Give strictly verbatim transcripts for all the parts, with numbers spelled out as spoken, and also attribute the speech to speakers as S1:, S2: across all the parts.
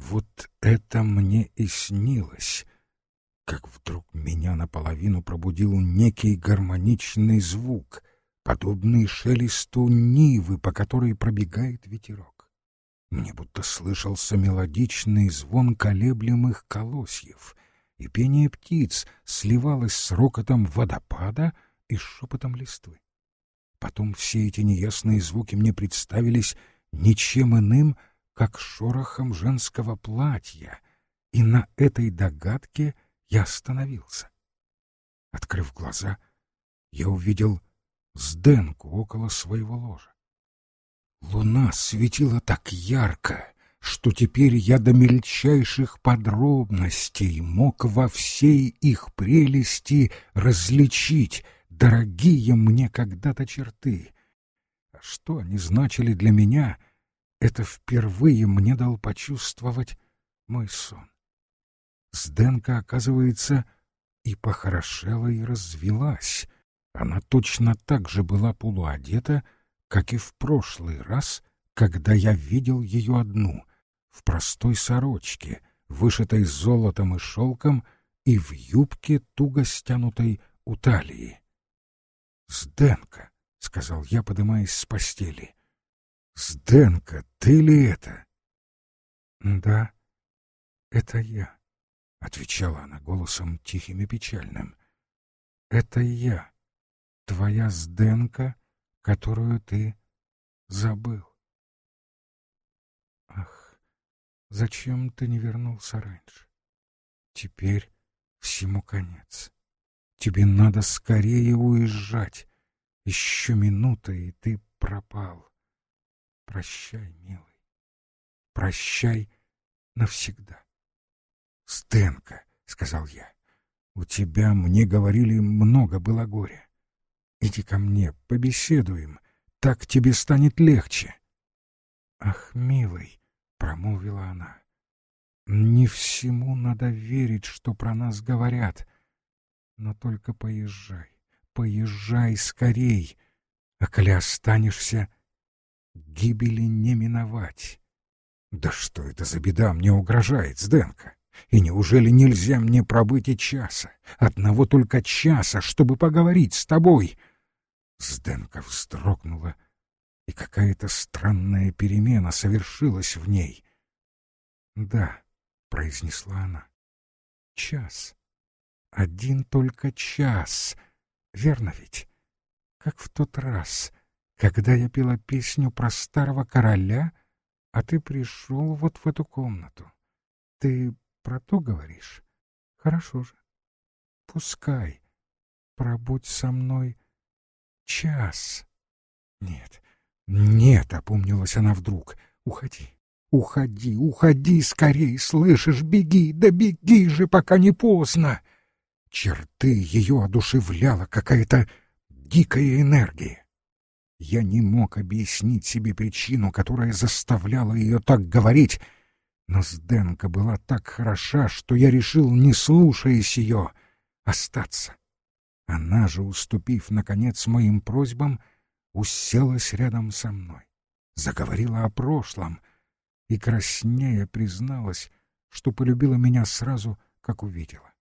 S1: Вот это мне и снилось, как вдруг меня наполовину пробудил некий гармоничный звук, подобный шелесту нивы, по которой пробегает ветерок. Мне будто слышался мелодичный звон колеблемых колосьев, и пение птиц сливалось с рокотом водопада и шепотом листвы. Потом все эти неясные звуки мне представились ничем иным, как шорохом женского платья, и на этой догадке я остановился. Открыв глаза, я увидел Зденку около своего ложа. Луна светила так ярко, что теперь я до мельчайших подробностей мог во всей их прелести различить дорогие мне когда-то черты. А что они значили для меня, это впервые мне дал почувствовать мой сон. Зденка, оказывается, и похорошела, и развелась. Она точно так же была полуодета, как и в прошлый раз, когда я видел ее одну, в простой сорочке, вышитой золотом и шелком, и в юбке, туго стянутой у талии. «Зденка», — сказал я, подымаясь с постели. «Зденка, ты ли это?» «Да, это я», — отвечала она голосом тихим и печальным. «Это я, твоя Зденка, которую ты забыл. Ах, зачем ты не вернулся раньше? Теперь всему конец. Тебе надо скорее уезжать. Еще минута, и ты пропал. Прощай, милый. Прощай навсегда». «Зденка», — сказал я, — «у тебя, мне говорили, много было горя. Иди ко мне, побеседуем, так тебе станет легче». «Ах, милый», — промолвила она, — «не всему надо верить, что про нас говорят. Но только поезжай, поезжай скорей, а коли останешься, гибели не миновать». «Да что это за беда мне угрожает, Зденка? И неужели нельзя мне пробыть и часа, одного только часа, чтобы поговорить с тобой?» Зденка вздрогнула, и какая-то странная перемена совершилась в ней. «Да», — произнесла она, — «час. Один только час. Верно ведь? Как в тот раз, когда я пела песню про старого короля, а ты пришел вот в эту комнату. Ты про то говоришь? Хорошо же. Пускай. Пробудь со мной час». «Нет, нет», — опомнилась она вдруг. «Уходи, уходи, уходи скорей, слышишь? Беги, да беги же, пока не поздно». Черты ее одушевляла какая-то дикая энергия. Я не мог объяснить себе причину, которая заставляла ее так говорить, но Зденка была так хороша, что я решил, не слушаясь ее, остаться. Она же, уступив, наконец, моим просьбам, уселась рядом со мной, заговорила о прошлом и, краснея, призналась, что полюбила меня сразу, как увидела.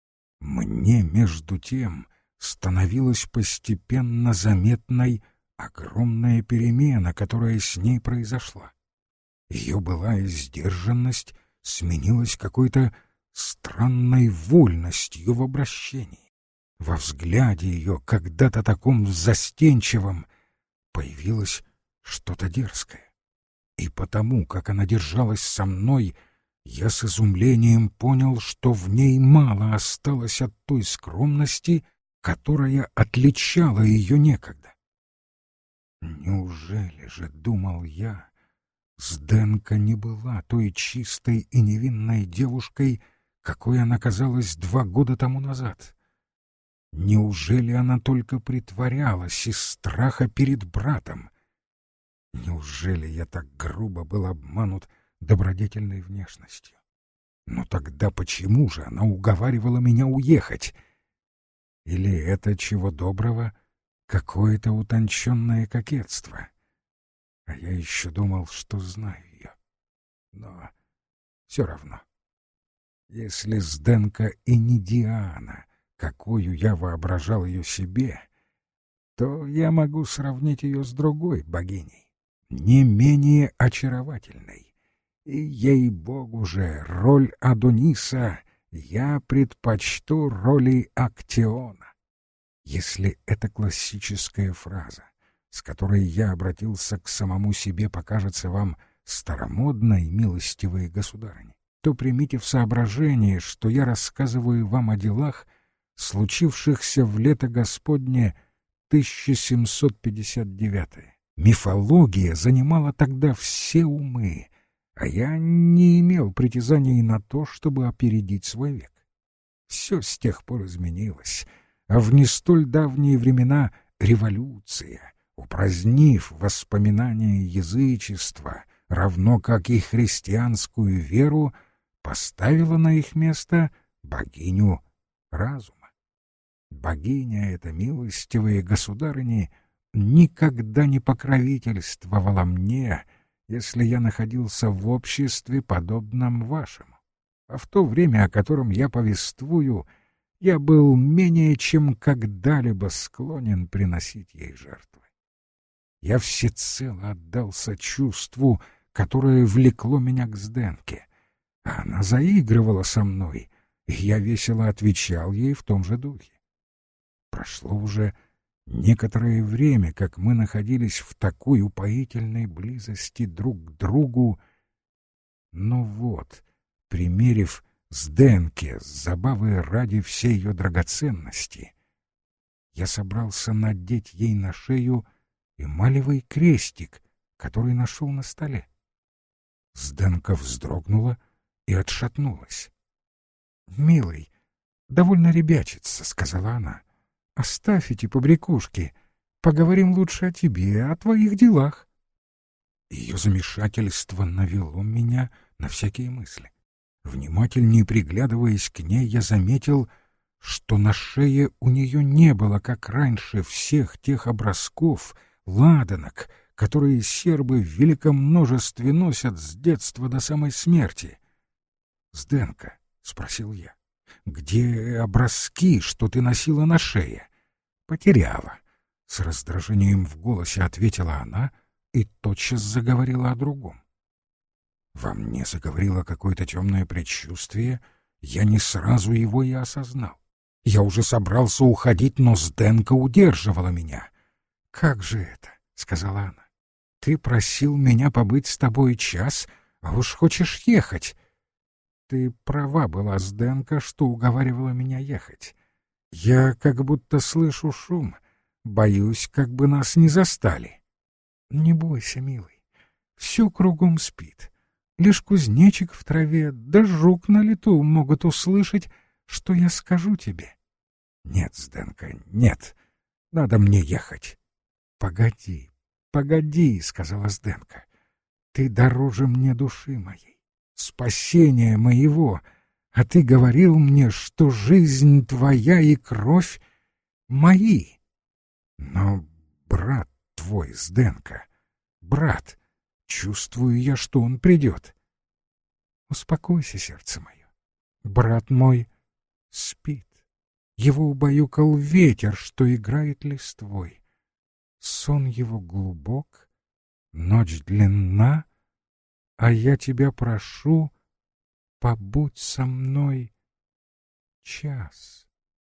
S1: Мне, между тем, становилась постепенно заметной огромная перемена, которая с ней произошла. Ее былая сдержанность сменилась какой-то странной вольностью в обращении. Во взгляде ее, когда-то таком застенчивом, появилось что-то дерзкое. И потому, как она держалась со мной, я с изумлением понял, что в ней мало осталось от той скромности, которая отличала ее некогда. Неужели же, думал я, Зденка не была той чистой и невинной девушкой, какой она казалась два года тому назад? Неужели она только притворялась из страха перед братом? Неужели я так грубо был обманут добродетельной внешностью? Но тогда почему же она уговаривала меня уехать? Или это, чего доброго, какое-то утонченное кокетство? А я еще думал, что знаю ее. Но все равно. Если Зденка и не Диана, какую я воображал ее себе, то я могу сравнить ее с другой богиней, не менее очаровательной. И, ей-богу же, роль Адониса я предпочту роли Актеона. Если эта классическая фраза, с которой я обратился к самому себе, покажется вам старомодной, милостивые государыни, то примите в соображение, что я рассказываю вам о делах, случившихся в лето Господне тысяча семьсот пятьдесят девятое. Мифология занимала тогда все умы, а я не имел притязаний на то, чтобы опередить свой век. Все с тех пор изменилось, а в не столь давние времена революция, упразднив воспоминания язычества, равно как и христианскую веру, поставила на их место богиню разума. Богиня эта, милостивые государыни, никогда не покровительствовала мне, если я находился в обществе, подобном вашему. А в то время, о котором я повествую, я был менее чем когда-либо склонен приносить ей жертвы. Я всецело отдался чувству, которое влекло меня к Зденке. Она заигрывала со мной, и я весело отвечал ей в том же духе. Прошло уже некоторое время, как мы находились в такой упоительной близости друг к другу, но вот, примерив Зденке с забавой ради всей ее драгоценности, я собрался надеть ей на шею эмалевый крестик, который нашел на столе. Зденка вздрогнула и отшатнулась. — Милый, довольно ребячиться, — сказала она. — Оставь эти побрякушки. Поговорим лучше о тебе, о твоих делах. Ее замешательство навело меня на всякие мысли. Внимательнее приглядываясь к ней, я заметил, что на шее у нее не было, как раньше, всех тех образков, ладанок, которые сербы в великом множестве носят с детства до самой смерти. — Зденка, — спросил я, — где образки, что ты носила на шее? — Потеряла. С раздражением в голосе ответила она и тотчас заговорила о другом. Во мне заговорило какое-то темное предчувствие, я не сразу его и осознал. Я уже собрался уходить, но Зденка удерживала меня. — Как же это? — сказала она. — Ты просил меня побыть с тобой час, а уж хочешь ехать. Ты права была, Зденка, что уговаривала меня ехать. Я как будто слышу шум, боюсь, как бы нас не застали. Не бойся, милый, все кругом спит. Лишь кузнечик в траве да жук на лету могут услышать, что я скажу тебе. Нет, Зденка, нет, надо мне ехать. Погоди, погоди, сказала Зденка, ты дороже мне души моей, спасения моего, а ты говорил мне, что жизнь твоя и кровь мои. Но брат твой, Зденка, брат, чувствую я, что он придет. Успокойся, сердце мое. Брат мой спит. Его убаюкал ветер, что играет листвой. Сон его глубок, ночь длинна, а я тебя прошу, побудь со мной час.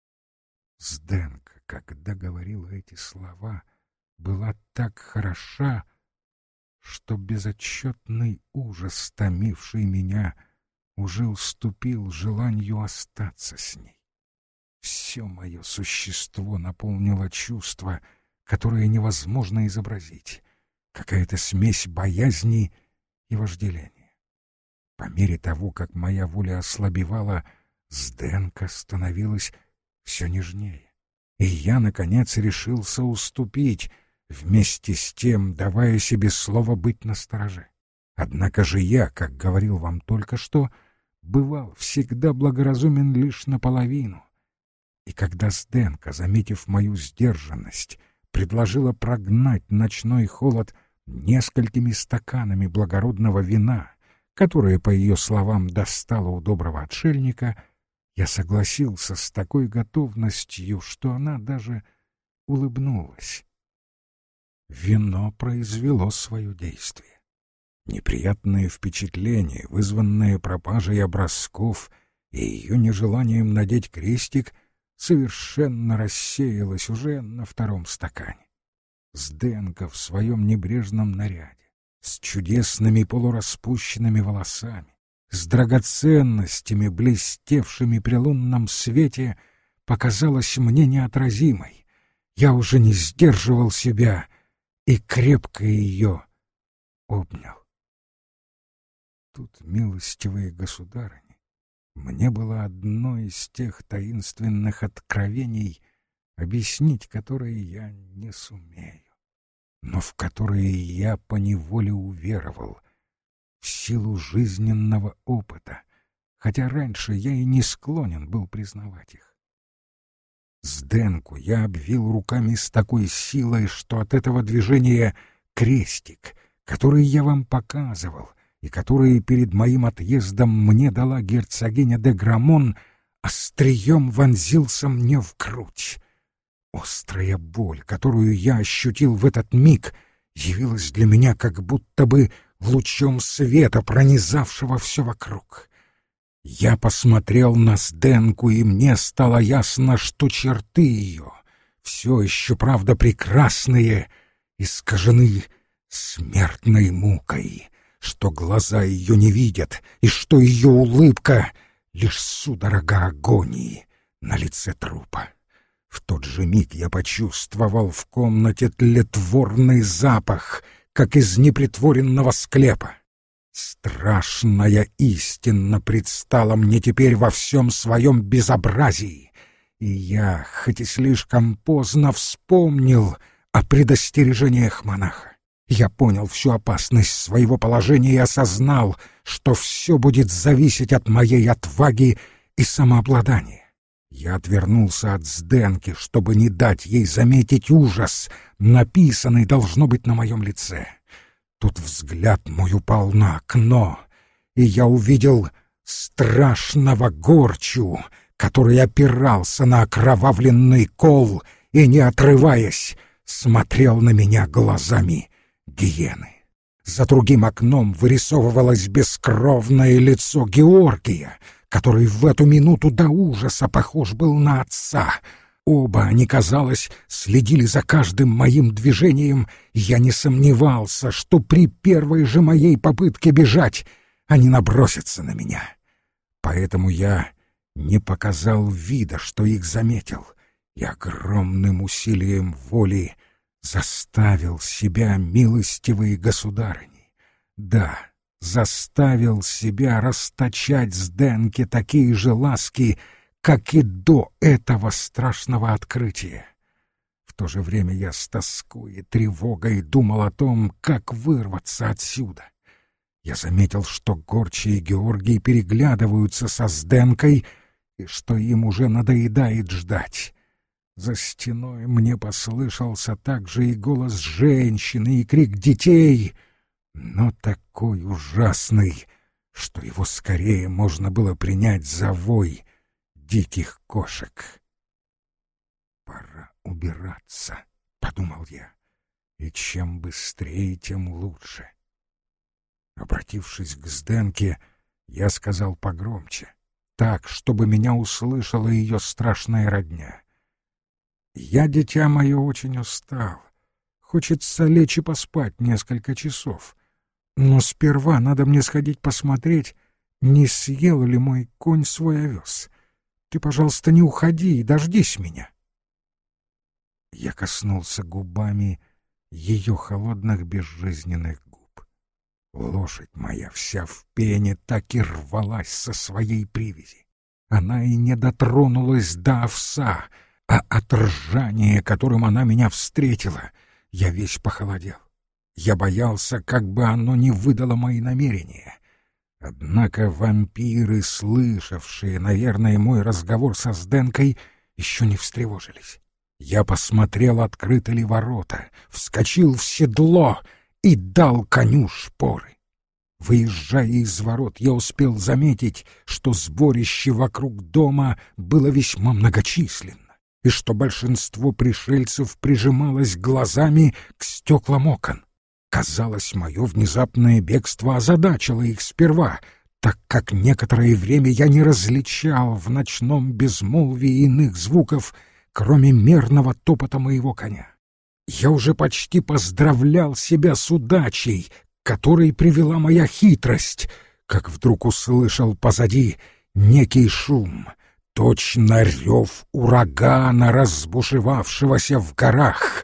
S1: Зденка, когда говорила эти слова, была так хороша, что безотчетный ужас, томивший меня, уже уступил желанию остаться с ней. Все мое существо наполнило чувство, которое невозможно изобразить, какая-то смесь боязни и вожделения. По мере того, как моя воля ослабевала, Зденка становилась все нежнее, и я, наконец, решился уступить, вместе с тем давая себе слово быть настороже. Однако же я, как говорил вам только что, бывал всегда благоразумен лишь наполовину. И когда Зденка, заметив мою сдержанность, предложила прогнать ночной холод несколькими стаканами благородного вина, которое, по ее словам, достало у доброго отшельника, я согласился с такой готовностью, что она даже улыбнулась. Вино произвело свое действие. Неприятное впечатление, вызванное пропажей образков и ее нежеланием надеть крестик, совершенно рассеялось уже на втором стакане. Сденка в своем небрежном наряде, с чудесными полураспущенными волосами, с драгоценностями, блестевшими при лунном свете, показалась мне неотразимой. Я уже не сдерживал себя и крепко ее обнял. Тут, милостивые государыни, мне было одно из тех таинственных откровений, объяснить которые я не сумею, но в которые я поневоле уверовал, в силу жизненного опыта, хотя раньше я и не склонен был признавать их. Сденку я обвил руками с такой силой, что от этого движения крестик, который я вам показывал и который перед моим отъездом мне дала герцогиня де Грамон, острием вонзился мне в грудь. Острая боль, которую я ощутил в этот миг, явилась для меня как будто бы лучом света, пронизавшего все вокруг. Я посмотрел на Сденку, и мне стало ясно, что черты ее, все еще, правда, прекрасные, искажены смертной мукой, что глаза ее не видят, и что ее улыбка — лишь судорога агонии на лице трупа. В тот же миг я почувствовал в комнате тлетворный запах, как из непритворенного склепа. Страшная истина предстала мне теперь во всем своем безобразии, и я, хоть и слишком поздно, вспомнил о предостережениях монаха. Я понял всю опасность своего положения и осознал, что все будет зависеть от моей отваги и самообладания. Я отвернулся от Сденки, чтобы не дать ей заметить ужас, написанный, должно быть, на моем лице. Тут взгляд мой упал на окно, и я увидел страшного Горчу, который опирался на окровавленный кол и, не отрываясь, смотрел на меня глазами гиены. За другим окном вырисовывалось бескровное лицо Георгия, который в эту минуту до ужаса похож был на отца. Оба они, казалось, следили за каждым моим движением, и я не сомневался, что при первой же моей попытке бежать они набросятся на меня. Поэтому я не показал вида, что их заметил, и огромным усилием воли заставил себя, милостивые государыни, да, заставил себя расточать Сденке такие же ласки, как и до этого страшного открытия. В то же время я с тоской и тревогой думал о том, как вырваться отсюда. Я заметил, что Горча и Георгий переглядываются со Сденкой, и что им уже надоедает ждать. За стеной мне послышался также и голос женщины, и крик детей, но такой ужасный, что его скорее можно было принять за вой диких кошек. «Пора убираться», — подумал я, — «и чем быстрее, тем лучше». Обратившись к Сденке, я сказал погромче, так, чтобы меня услышала ее страшная родня. «Я, дитя мое, очень устал. Хочется лечь и поспать несколько часов. Но сперва надо мне сходить посмотреть, не съел ли мой конь свой овес. Ты, пожалуйста, не уходи и дождись меня». Я коснулся губами ее холодных безжизненных губ. Лошадь моя вся в пене так и рвалась со своей привязи. Она и не дотронулась до овса, а от ржания, которым она меня встретила, я весь похолодел. Я боялся, как бы оно не выдало мои намерения. Однако вампиры, слышавшие, наверное, мой разговор со Сденкой, еще не встревожились. Я посмотрел, открыты ли ворота, вскочил в седло и дал коню шпоры. Выезжая из ворот, я успел заметить, что сборище вокруг дома было весьма многочисленно, и что большинство пришельцев прижималось глазами к стеклам окон. Казалось, мое внезапное бегство озадачило их сперва, так как некоторое время я не различал в ночном безмолвии иных звуков, кроме мерного топота моего коня. Я уже почти поздравлял себя с удачей, к которой привела моя хитрость, как вдруг услышал позади некий шум, точно рев урагана, разбушевавшегося в горах.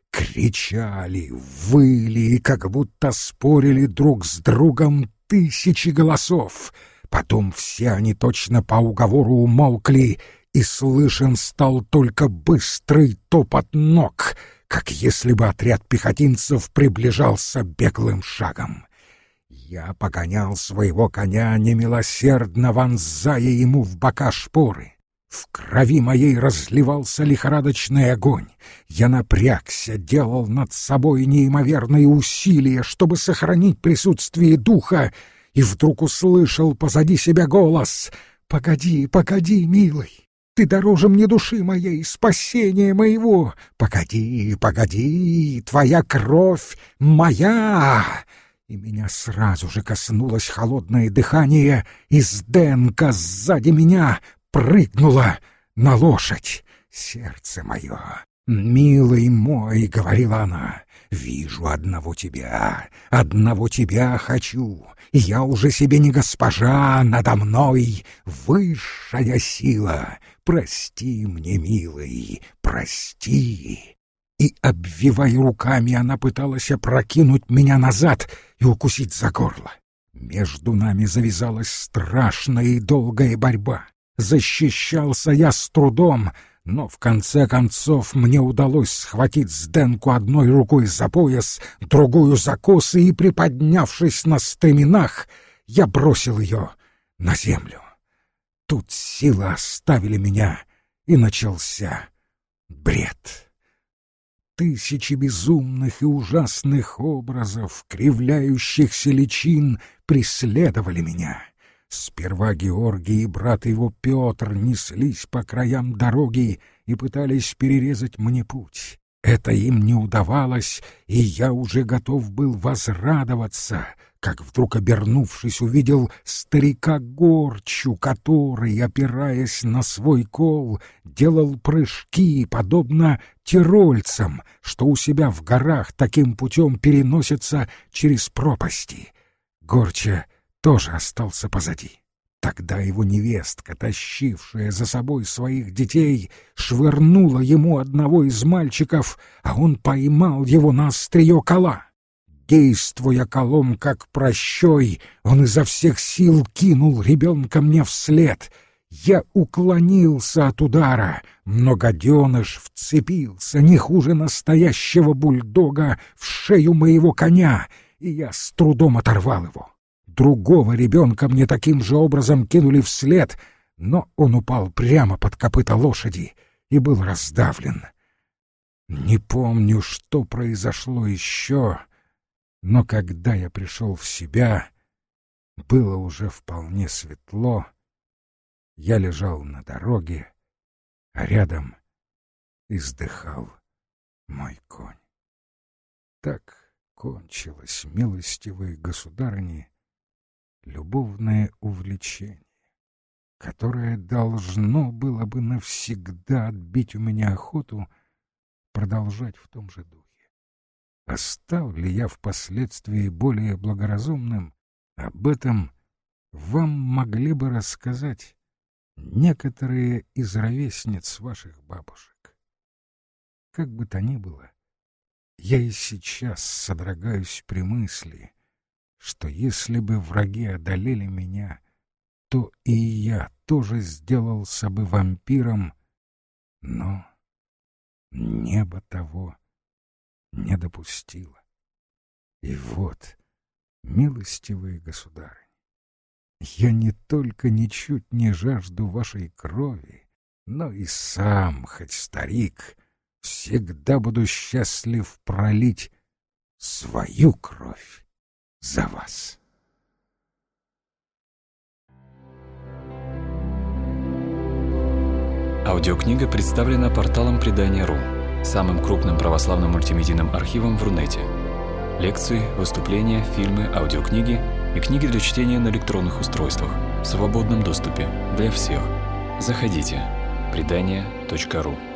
S1: Кричали, выли и как будто спорили друг с другом тысячи голосов. Потом все они точно по уговору умолкли, и слышен стал только быстрый топот ног, как если бы отряд пехотинцев приближался беглым шагом. Я погонял своего коня, немилосердно вонзая ему в бока шпоры. В крови моей разливался лихорадочный огонь. Я напрягся, делал над собой неимоверные усилия, чтобы сохранить присутствие духа, и вдруг услышал позади себя голос: «Погоди, погоди, милый! Ты дороже мне души моей, спасения моего! Погоди, погоди, твоя кровь моя!» И меня сразу же коснулось холодное дыхание, и Зденка сзади меня прыгнула на лошадь. «Сердце мое, милый мой, — говорила она, — вижу одного тебя, одного тебя хочу, и я уже себе не госпожа, надо мной высшая сила. Прости мне, милый, прости». И, обвивая руками, она пыталась опрокинуть меня назад и укусить за горло. Между нами завязалась страшная и долгая борьба. Защищался я с трудом, но в конце концов мне удалось схватить Зденку одной рукой за пояс, другую за косы, и, приподнявшись на стременах, я бросил ее на землю. Тут силы оставили меня, и начался бред. Тысячи безумных и ужасных образов, кривляющихся личин преследовали меня. Сперва Георгий и брат его Петр неслись по краям дороги и пытались перерезать мне путь. Это им не удавалось, и я уже готов был возрадоваться, как вдруг, обернувшись, увидел старика Горчу, который, опираясь на свой кол, делал прыжки, подобно тирольцам, что у себя в горах таким путем переносятся через пропасти. Горча тоже остался позади. Тогда его невестка, тащившая за собой своих детей, швырнула ему одного из мальчиков, а он поймал его на острие кола. Действуя колом как прощой, он изо всех сил кинул ребенка мне вслед. Я уклонился от удара, но гаденыш вцепился не хуже настоящего бульдога в шею моего коня, и я с трудом оторвал его. Другого ребенка мне таким же образом кинули вслед, но он упал прямо под копыта лошади и был раздавлен. Не помню, что произошло еще, но когда я пришел в себя, было уже вполне светло. Я лежал на дороге, а рядом издыхал мой конь. Так кончилось, милостивые государыни, любовное увлечение, которое должно было бы навсегда отбить у меня охоту продолжать в том же духе. А стал ли я впоследствии более благоразумным, об этом вам могли бы рассказать некоторые из ровесниц ваших бабушек. Как бы то ни было, я и сейчас содрогаюсь при мысли, что если бы враги одолели меня, то и я тоже сделался бы вампиром, но небо того не допустило. И вот, милостивые государыни, я не только ничуть не жажду вашей крови, но и сам, хоть старик, всегда буду счастлив пролить свою кровь за вас.
S2: Аудиокнига представлена порталом предания точка ру, самым крупным православным мультимедийным архивом в Рунете. Лекции, выступления, фильмы, аудиокниги и книги для чтения на электронных устройствах в свободном доступе для всех. Заходите. предания точка ру